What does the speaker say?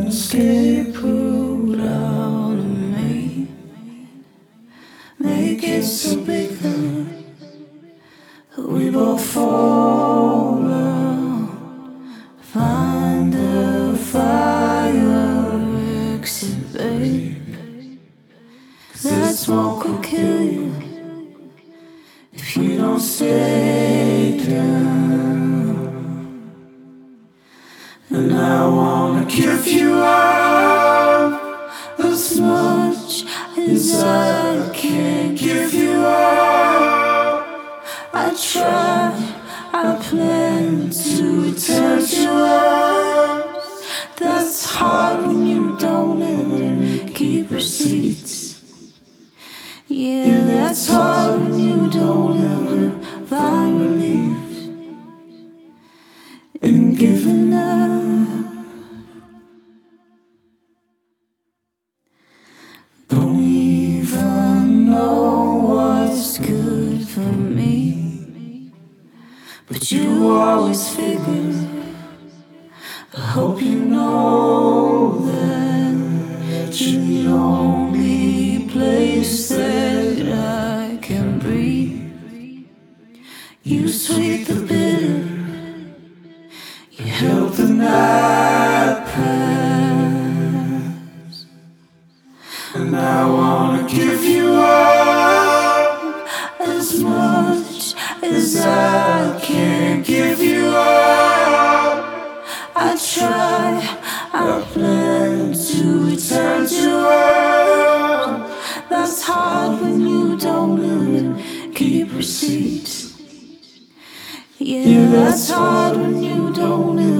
escape route out of me. Make it so big that we both fall out. Find a fire exit, babe. That smoke will kill you if you don't stay down. And I wanna give you up as much as I can give you up. I try, I plan to return to us. That's hard when you don't ever keep receipts. Yeah, that's hard when you don't ever find relief in giving up. Don't even know what's good for me, but you always figure. I hope you know that you're the only place that I can breathe. You sweet the bitter, you help the night pass. And I wanna give you up as much as I can give you up. I try, I plan to return to earth. That's hard when you don't even keep receipts. Yeah, that's hard when you don't even